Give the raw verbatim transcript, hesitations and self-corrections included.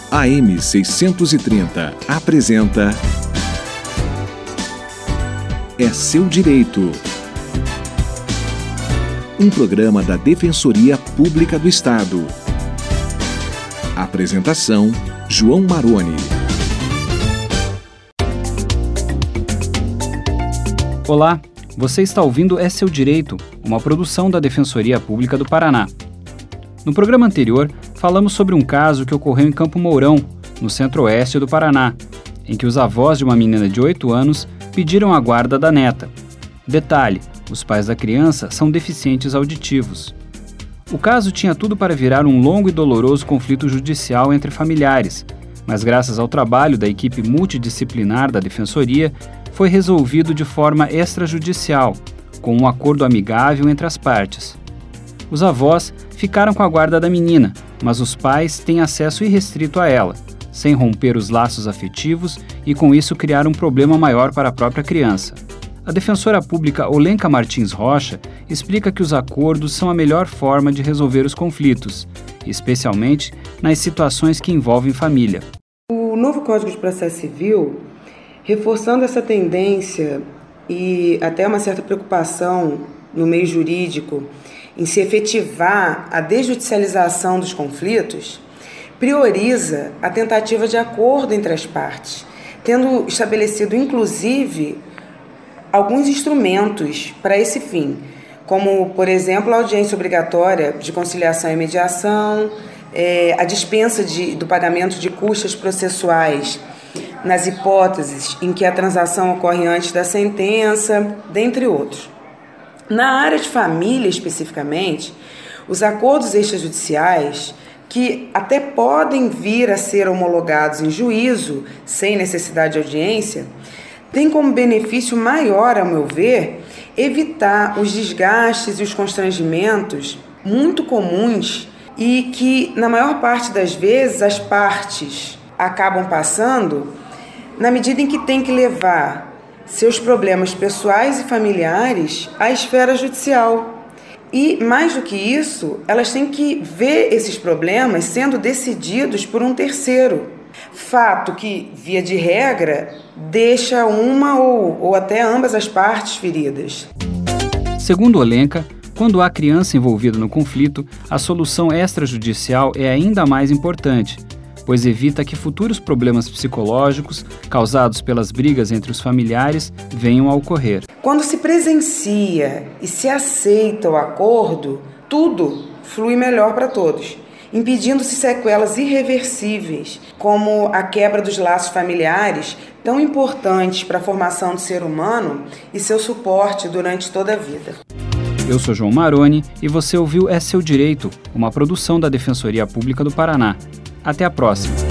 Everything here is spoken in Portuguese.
A M seiscentos e trinta apresenta É Seu Direito. Um programa da Defensoria Pública do Estado. Apresentação: João Maroni. Olá, você está ouvindo É Seu Direito, uma produção da Defensoria Pública do Paraná. No programa anterior, falamos sobre um caso que ocorreu em Campo Mourão, no centro-oeste do Paraná, em que os avós de uma menina de oito anos pediram a guarda da neta. Detalhe, os pais da criança são deficientes auditivos. O caso tinha tudo para virar um longo e doloroso conflito judicial entre familiares, mas graças ao trabalho da equipe multidisciplinar da Defensoria, foi resolvido de forma extrajudicial, com um acordo amigável entre as partes. Os avós ficaram com a guarda da menina, mas os pais têm acesso irrestrito a ela, sem romper os laços afetivos e com isso criar um problema maior para a própria criança. A defensora pública Olenka Martins Rocha explica que os acordos são a melhor forma de resolver os conflitos, especialmente nas situações que envolvem família. O novo Código de Processo Civil, reforçando essa tendência e até uma certa preocupação no meio jurídico em se efetivar a desjudicialização dos conflitos, prioriza a tentativa de acordo entre as partes, tendo estabelecido, inclusive, alguns instrumentos para esse fim, como, por exemplo, a audiência obrigatória de conciliação e mediação, é, a dispensa de, do pagamento de custas processuais nas hipóteses em que a transação ocorre antes da sentença, dentre outros. Na área de família, especificamente, os acordos extrajudiciais, que até podem vir a ser homologados em juízo, sem necessidade de audiência, têm como benefício maior, ao meu ver, evitar os desgastes e os constrangimentos muito comuns e que, na maior parte das vezes, as partes acabam passando na medida em que têm que levar seus problemas pessoais e familiares à esfera judicial. E, mais do que isso, elas têm que ver esses problemas sendo decididos por um terceiro. Fato que, via de regra, deixa uma ou, ou até ambas as partes feridas. Segundo Olenka, quando há criança envolvida no conflito, a solução extrajudicial é ainda mais importante, pois evita que futuros problemas psicológicos causados pelas brigas entre os familiares venham a ocorrer. Quando se presencia e se aceita o acordo, tudo flui melhor para todos, impedindo-se sequelas irreversíveis, como a quebra dos laços familiares, tão importantes para a formação do ser humano e seu suporte durante toda a vida. Eu sou João Maroni e você ouviu É Seu Direito, uma produção da Defensoria Pública do Paraná. Até a próxima!